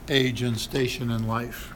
age and station in life.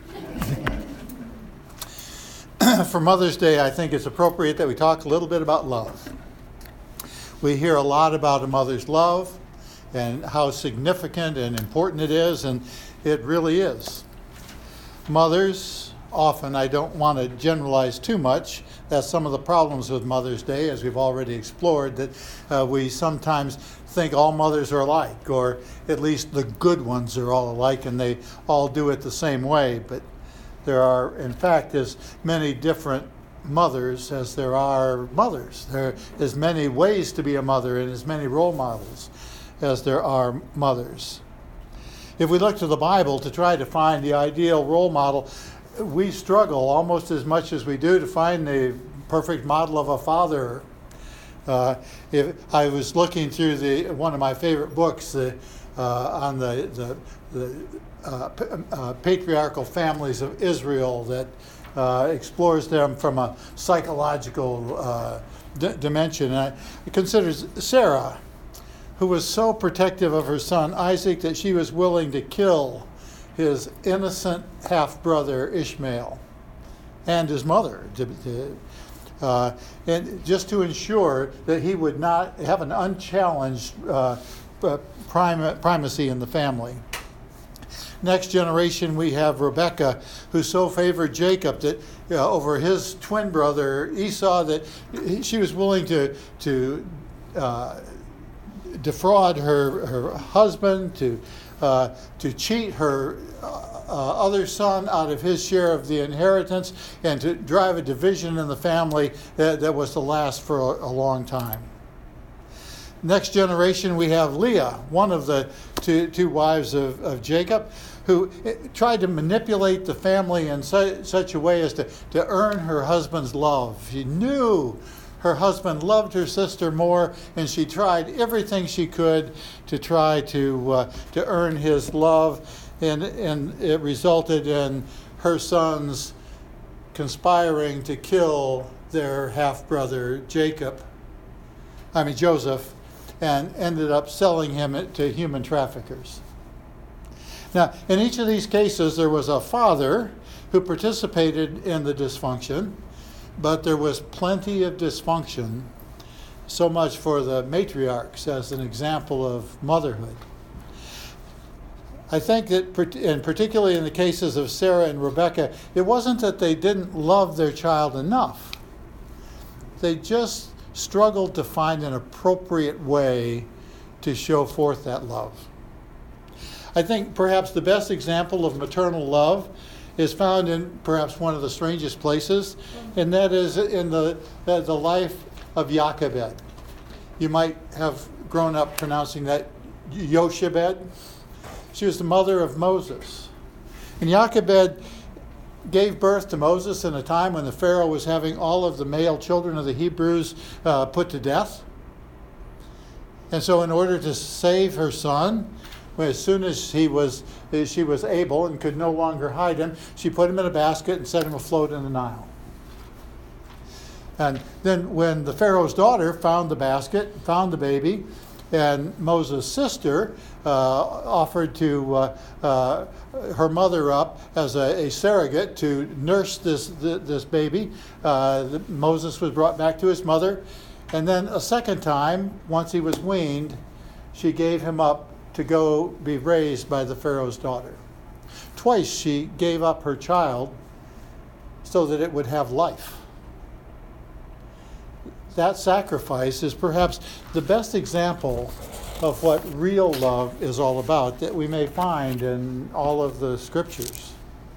For Mother's Day, I think it's appropriate that we talk a little bit about love. We hear a lot about a mother's love and how significant and important it is, and it really is. Mothers, often, I don't want to generalize too much, that's some of the problems with Mother's Day, as we've already explored, that we sometimes think all mothers are alike, or at least the good ones are all alike and they all do it the same way. But there are, in fact, as many different mothers as there are mothers. There are as many ways to be a mother and as many role models as there are mothers. If we look to the Bible to try to find the ideal role model, we struggle almost as much as we do to find the perfect model of a father. If I was looking through one of my favorite books on the patriarchal families of Israel that explores them from a psychological dimension. And it considers Sarah, who was so protective of her son Isaac that she was willing to kill his innocent half-brother Ishmael and his mother, and just to ensure that he would not have an unchallenged primacy in the family. Next generation, we have Rebekah, who so favored Jacob that over his twin brother Esau that she was willing to defraud her husband, to cheat her other son out of his share of the inheritance, and to drive a division in the family that was to last for a long time. Next generation, we have Leah, one of the two wives of Jacob, who tried to manipulate the family in such a way as to earn her husband's love. She knew her husband loved her sister more, and she tried everything she could to try to earn his love, and it resulted in her sons conspiring to kill their half-brother Joseph, and ended up selling him to human traffickers. Now, in each of these cases, there was a father who participated in the dysfunction, but there was plenty of dysfunction, so much for the matriarchs as an example of motherhood. I think that, and particularly in the cases of Sarah and Rebekah, it wasn't that they didn't love their child enough. They just struggled to find an appropriate way to show forth that love. I think perhaps the best example of maternal love is found in perhaps one of the strangest places, and that is in the life of Jochebed. You might have grown up pronouncing that Yoshebed. She was the mother of Moses. And Jochebed gave birth to Moses in a time when the Pharaoh was having all of the male children of the Hebrews put to death. And so in order to save her son, as soon as she was able and could no longer hide him, she put him in a basket and set him afloat in the Nile. And then when the Pharaoh's daughter found the basket, found the baby, and Moses' sister offered to her mother up as a surrogate to nurse this baby, Moses was brought back to his mother. And then a second time, once he was weaned, she gave him up to go be raised by the Pharaoh's daughter. Twice she gave up her child so that it would have life. That sacrifice is perhaps the best example of what real love is all about that we may find in all of the scriptures.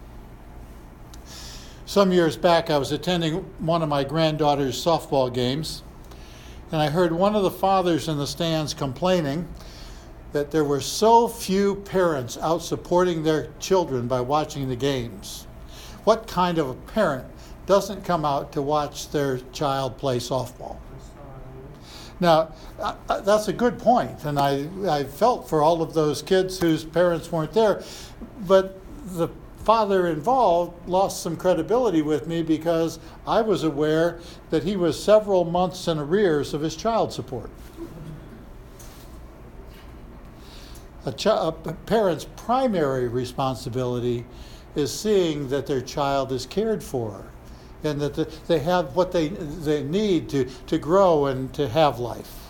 Some years back, I was attending one of my granddaughter's softball games, and I heard one of the fathers in the stands complaining that there were so few parents out supporting their children by watching the games. What kind of a parent doesn't come out to watch their child play softball? Now, that's a good point, and I felt for all of those kids whose parents weren't there, but the father involved lost some credibility with me because I was aware that he was several months in arrears of his child support. A parent's primary responsibility is seeing that their child is cared for and that they have what they need to grow and to have life,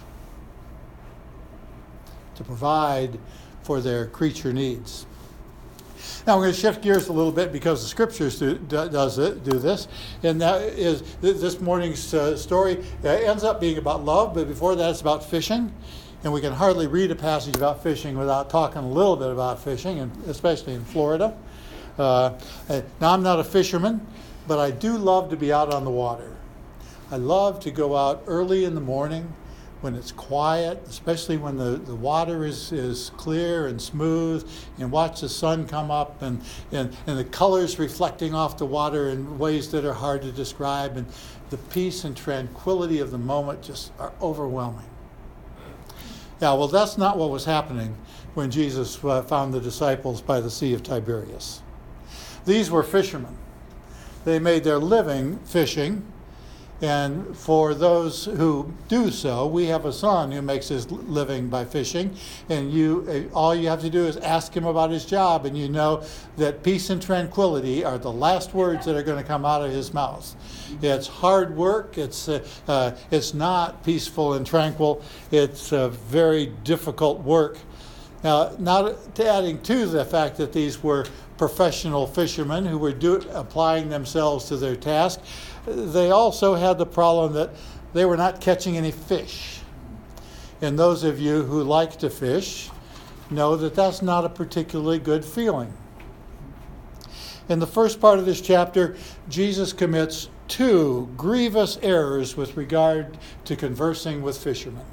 to provide for their creature needs. Now we're going to shift gears a little bit because the scriptures do this, and that is this morning's story ends up being about love, but before that it's about fishing, and we can hardly read a passage about fishing without talking a little bit about fishing, and especially in Florida. Now I'm not a fisherman, but I do love to be out on the water. I love to go out early in the morning when it's quiet, especially when the water is clear and smooth, and watch the sun come up and the colors reflecting off the water in ways that are hard to describe, and the peace and tranquility of the moment just are overwhelming. Yeah, well, that's not what was happening when Jesus found the disciples by the Sea of Tiberias. These were fishermen. They made their living fishing. And for those who do so, we have a son who makes his living by fishing, and all you have to do is ask him about his job, and you know that peace and tranquility are the last words that are going to come out of his mouth. It's hard work. It's not peaceful and tranquil. It's very difficult work. Now, not adding to the fact that these were professional fishermen who were applying themselves to their task, they also had the problem that they were not catching any fish. And those of you who like to fish know that that's not a particularly good feeling. In the first part of this chapter, Jesus commits two grievous errors with regard to conversing with fishermen.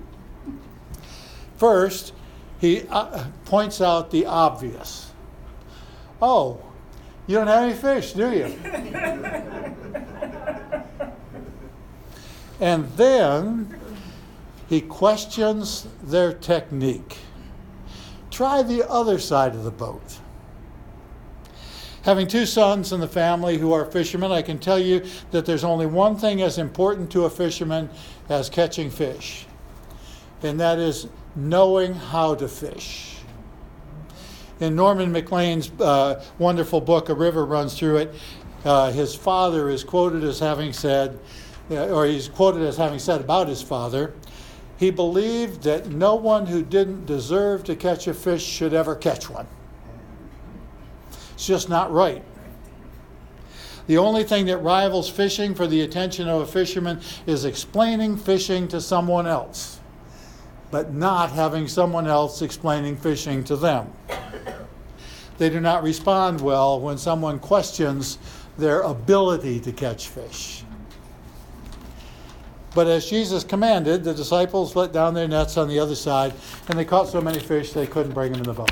First, he points out the obvious. Oh, you don't have any fish, do you? And then he questions their technique. Try the other side of the boat. Having two sons in the family who are fishermen, I can tell you that there's only one thing as important to a fisherman as catching fish, and that is knowing how to fish. In Norman Maclean's wonderful book, A River Runs Through It, his father is quoted as having said, he's quoted as having said about his father, he believed that no one who didn't deserve to catch a fish should ever catch one. It's just not right. The only thing that rivals fishing for the attention of a fisherman is explaining fishing to someone else, but not having someone else explaining fishing to them. They do not respond well when someone questions their ability to catch fish. But as Jesus commanded, the disciples let down their nets on the other side, and they caught so many fish they couldn't bring them in the boat.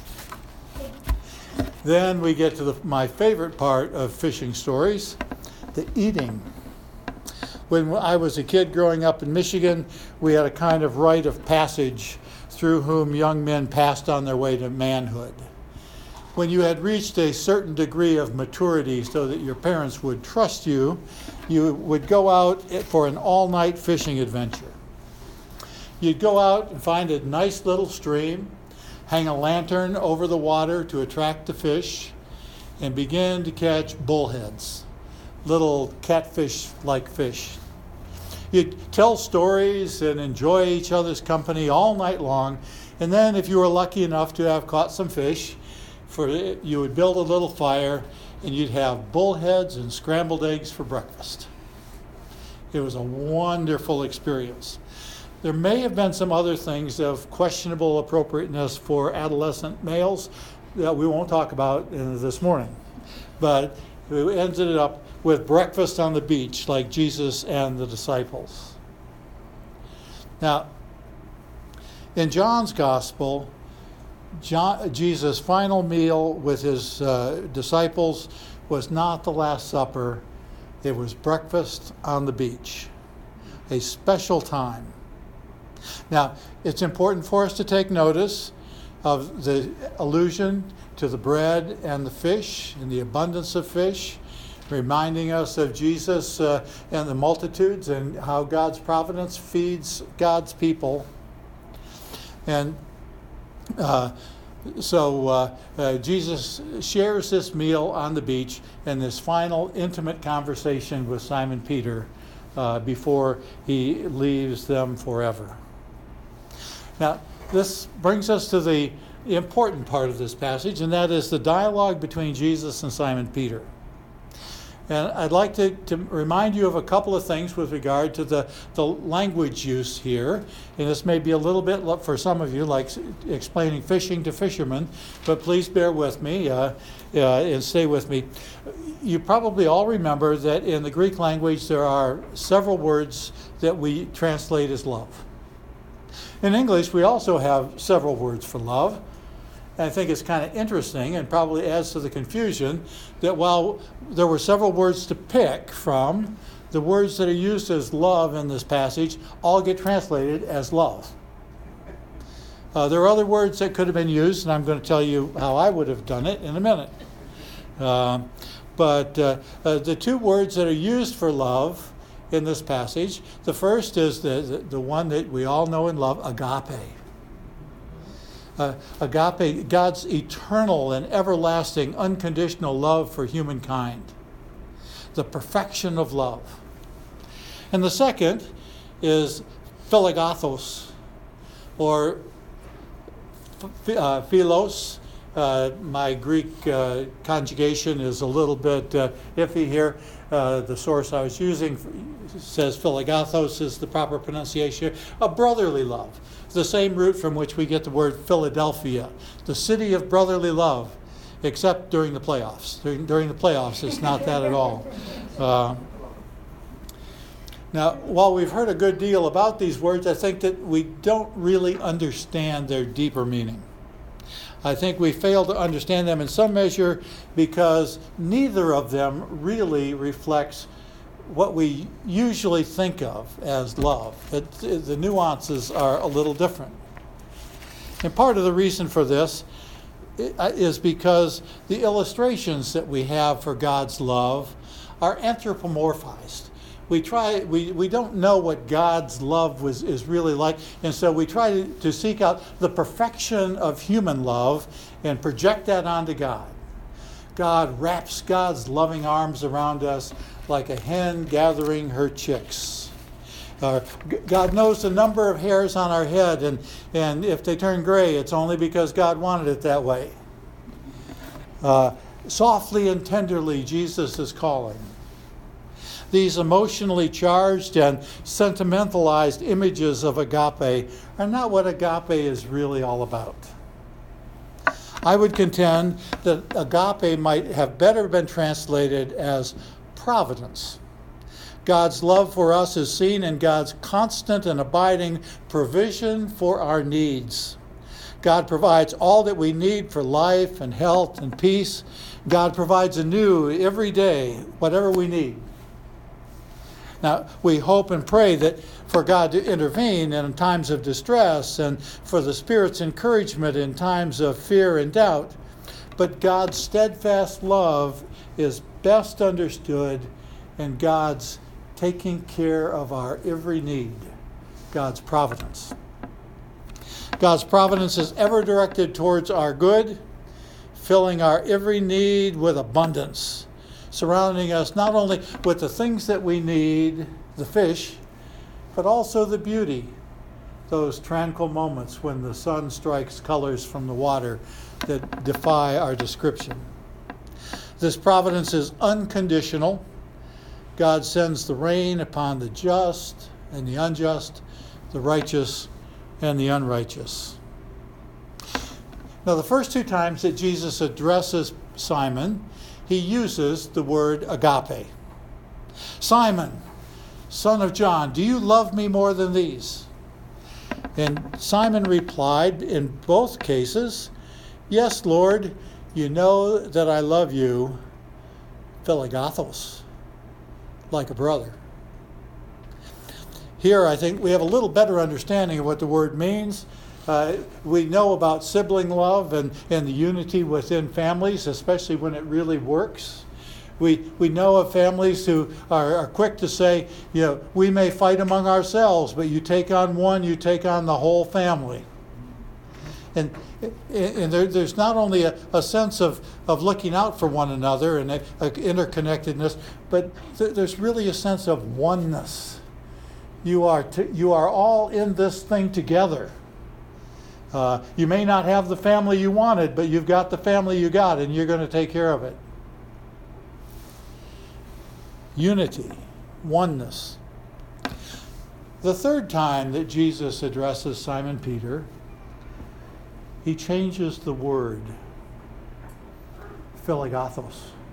Then we get to my favorite part of fishing stories, the eating. When I was a kid growing up in Michigan, we had a kind of rite of passage through whom young men passed on their way to manhood. When you had reached a certain degree of maturity so that your parents would trust you, you would go out for an all-night fishing adventure. You'd go out and find a nice little stream, hang a lantern over the water to attract the fish, and begin to catch bullheads, little catfish-like fish. You'd tell stories and enjoy each other's company all night long, and then if you were lucky enough to have caught some fish, you would build a little fire, and you'd have bullheads and scrambled eggs for breakfast. It was a wonderful experience. There may have been some other things of questionable appropriateness for adolescent males that we won't talk about this morning. But we ended up with breakfast on the beach like Jesus and the disciples. Now, in John's Gospel, Jesus' final meal with his disciples was not the Last Supper. It was breakfast on the beach, a special time. Now, it's important for us to take notice of the allusion to the bread and the fish and the abundance of fish, reminding us of Jesus and the multitudes and how God's providence feeds God's people. And Jesus shares this meal on the beach and this final intimate conversation with Simon Peter before he leaves them forever. Now, this brings us to the important part of this passage, and that is the dialogue between Jesus and Simon Peter. And I'd like to remind you of a couple of things with regard to the language use here. And this may be a little bit, for some of you, like explaining fishing to fishermen, but please bear with me and stay with me. You probably all remember that in the Greek language there are several words that we translate as love. In English, we also have several words for love. And I think it's kind of interesting and probably adds to the confusion that while there were several words to pick from, the words that are used as love in this passage all get translated as love. There are other words that could have been used, and I'm going to tell you how I would have done it in a minute. But the two words that are used for love in this passage, the first is the one that we all know and love, agape. Agape, God's eternal and everlasting unconditional love for humankind. The perfection of love. And the second is philogathos, or philos. My Greek conjugation is a little bit iffy here. The source I was using says philogathos is the proper pronunciation. A brotherly love. The same root from which we get the word Philadelphia, the city of brotherly love, except during the playoffs. During the playoffs, it's not that at all. Now, while we've heard a good deal about these words, I think that we don't really understand their deeper meaning. I think we fail to understand them in some measure because neither of them really reflects what we usually think of as love. The nuances are a little different. And part of the reason for this is because the illustrations that we have for God's love are anthropomorphized. We don't know what God's love is really like, and so we try to seek out the perfection of human love and project that onto God. God wraps God's loving arms around us like a hen gathering her chicks. God knows the number of hairs on our head, and if they turn gray, it's only because God wanted it that way. Softly and tenderly, Jesus is calling. These emotionally charged and sentimentalized images of agape are not what agape is really all about. I would contend that agape might have better been translated as providence. God's love for us is seen in God's constant and abiding provision for our needs. God provides all that we need for life and health and peace. God provides anew every day whatever we need. Now, we hope and pray that for God to intervene in times of distress and for the Spirit's encouragement in times of fear and doubt. But God's steadfast love is best understood in God's taking care of our every need, God's providence. God's providence is ever directed towards our good, filling our every need with abundance, surrounding us not only with the things that we need, the fish, but also the beauty, those tranquil moments when the sun strikes colors from the water that defy our description. This providence is unconditional. God sends the rain upon the just and the unjust, the righteous and the unrighteous. Now, the first two times that Jesus addresses Simon, he uses the word agape. Simon, son of John, do you love me more than these? And Simon replied in both cases, yes, Lord, you know that I love you, philogathos, like a brother. Here, I think we have a little better understanding of what the word means. We know about sibling love and the unity within families, especially when it really works. We know of families who are quick to say, we may fight among ourselves, but you take on one, you take on the whole family. And there's not only a sense of looking out for one another and a interconnectedness, but there's really a sense of oneness. You are all in this thing together. You may not have the family you wanted, but you've got the family you got, and you're going to take care of it. Unity, oneness. The third time that Jesus addresses Simon Peter, he changes the word, Philogathos.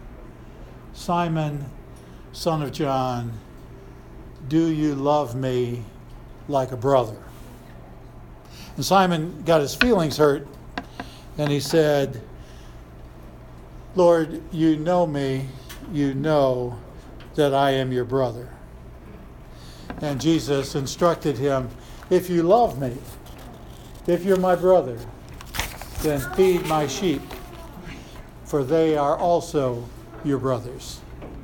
Simon, son of John, do you love me like a brother? And Simon got his feelings hurt, and he said, Lord, you know me, you know that I am your brother. And Jesus instructed him, if you love me, if you're my brother, then feed my sheep, for they are also your brothers.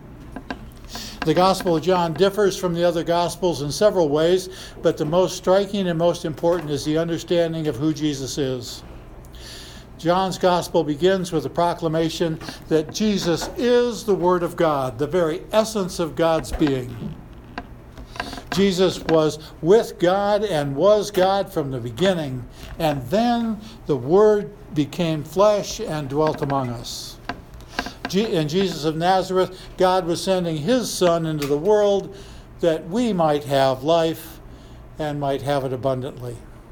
The Gospel of John differs from the other Gospels in several ways, but the most striking and most important is the understanding of who Jesus is. John's Gospel begins with a proclamation that Jesus is the Word of God, the very essence of God's being. Jesus was with God and was God from the beginning, and then the Word became flesh and dwelt among us. In Jesus of Nazareth, God was sending his Son into the world that we might have life and might have it abundantly.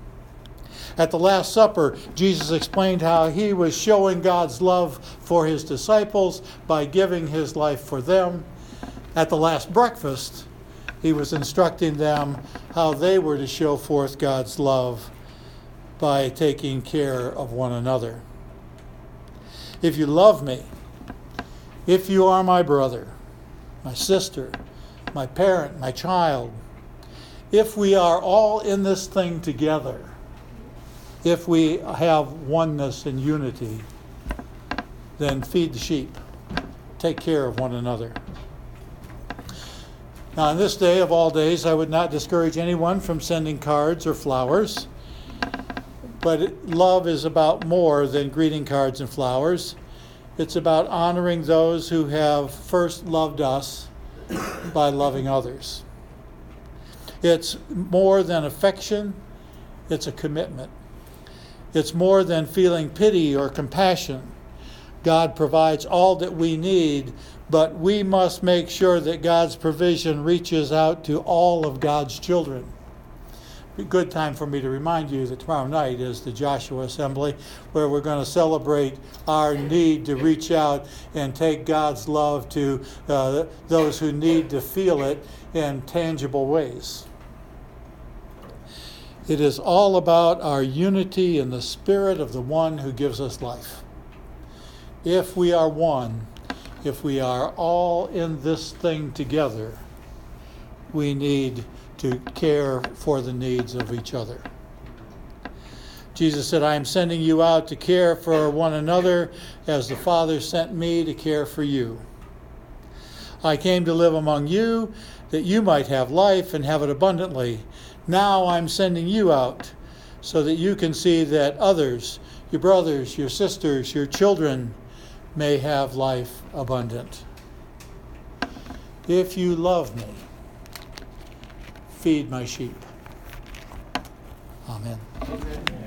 At the Last Supper, Jesus explained how he was showing God's love for his disciples by giving his life for them. At the Last Breakfast, he was instructing them how they were to show forth God's love by taking care of one another. If you love me, if you are my brother, my sister, my parent, my child, if we are all in this thing together, if we have oneness and unity, then feed the sheep, take care of one another. Now, on this day of all days, I would not discourage anyone from sending cards or flowers, but love is about more than greeting cards and flowers. It's about honoring those who have first loved us by loving others. It's more than affection, it's a commitment. It's more than feeling pity or compassion. God provides all that we need, but we must make sure that God's provision reaches out to all of God's children. A good time for me to remind you that tomorrow night is the Joshua Assembly, where we're going to celebrate our need to reach out and take God's love to those who need to feel it in tangible ways. It is all about our unity in the spirit of the one who gives us life. If we are one, if we are all in this thing together, we need to care for the needs of each other. Jesus said, I am sending you out to care for one another as the Father sent me to care for you. I came to live among you that you might have life and have it abundantly. Now I'm sending you out so that you can see that others, your brothers, your sisters, your children, may have life abundant. If you love me, feed my sheep. Amen.